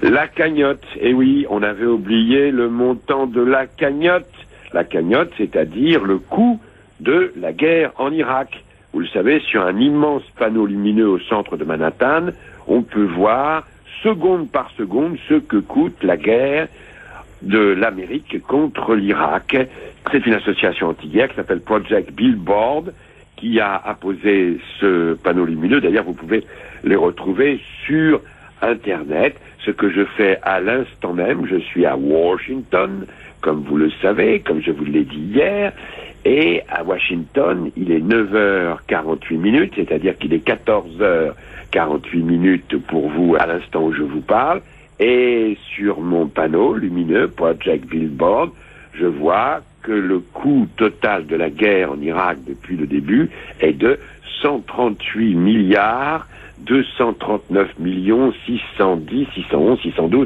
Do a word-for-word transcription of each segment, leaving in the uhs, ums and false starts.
La cagnotte, eh oui, on avait oublié le montant de la cagnotte. La cagnotte, c'est-à-dire le coût de la guerre en Irak. Vous le savez, sur un immense panneau lumineux au centre de Manhattan, on peut voir, seconde par seconde, ce que coûte la guerre de l'Amérique contre l'Irak. C'est une association anti-guerre qui s'appelle Project Billboard, qui a apposé ce panneau lumineux. D'ailleurs, vous pouvez les retrouver sur Internet. Ce que je fais à l'instant même, je suis à Washington, comme vous le savez, comme je vous l'ai dit hier, et à Washington, il est neuf heures quarante-huit minutes, c'est-à-dire qu'il est quatorze heures quarante-huit minutes pour vous à l'instant où je vous parle, et sur mon panneau lumineux, Project Billboard, je vois que le coût total de la guerre en Irak depuis le début est de cent trente-huit milliards deux cent trente-neuf millions six cent dix, six cent onze, six cent douze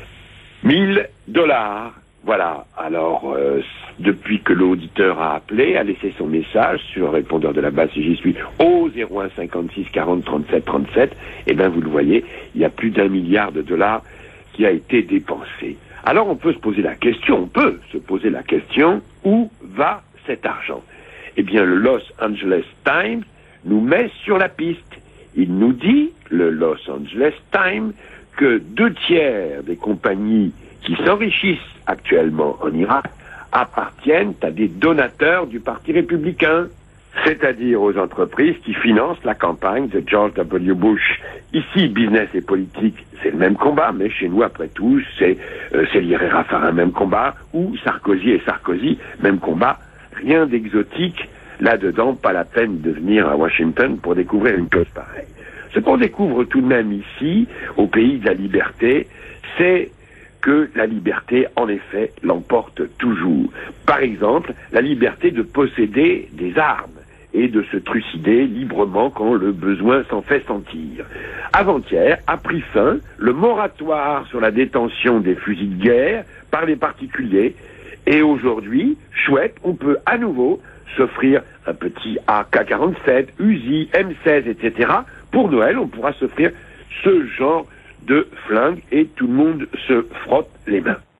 mille dollars. Voilà. Alors, euh, depuis que l'auditeur a appelé, a laissé son message sur le répondeur de la base, si j'y suis, au zéro un cinquante-six quarante trente-sept trente-sept, eh bien, vous le voyez, il y a plus d'un milliard de dollars qui a été dépensé. Alors, on peut se poser la question, on peut se poser la question, où va cet argent? Eh bien, le Los Angeles Times nous met sur la piste. Il nous dit, le Los Angeles Times, que deux tiers des compagnies qui s'enrichissent actuellement en Irak appartiennent à des donateurs du Parti républicain, c'est-à-dire aux entreprises qui financent la campagne de George W. Bush. Ici, business et politique, c'est le même combat, mais chez nous, après tout, c'est euh, Célière et Raffarin, même combat, ou Sarkozy et Sarkozy, même combat. Rien d'exotique là-dedans, pas la peine de venir à Washington pour découvrir une chose pareille. Ce qu'on découvre tout de même ici, au pays de la liberté, c'est que la liberté, en effet, l'emporte toujours. Par exemple, la liberté de posséder des armes et de se trucider librement quand le besoin s'en fait sentir. Avant-hier a pris fin le moratoire sur la détention des fusils de guerre par les particuliers. Et aujourd'hui, chouette, on peut à nouveau s'offrir un petit A K quarante-sept, Uzi, M seize, et cetera. Pour Noël, on pourra s'offrir ce genre de flingue et tout le monde se frotte les mains.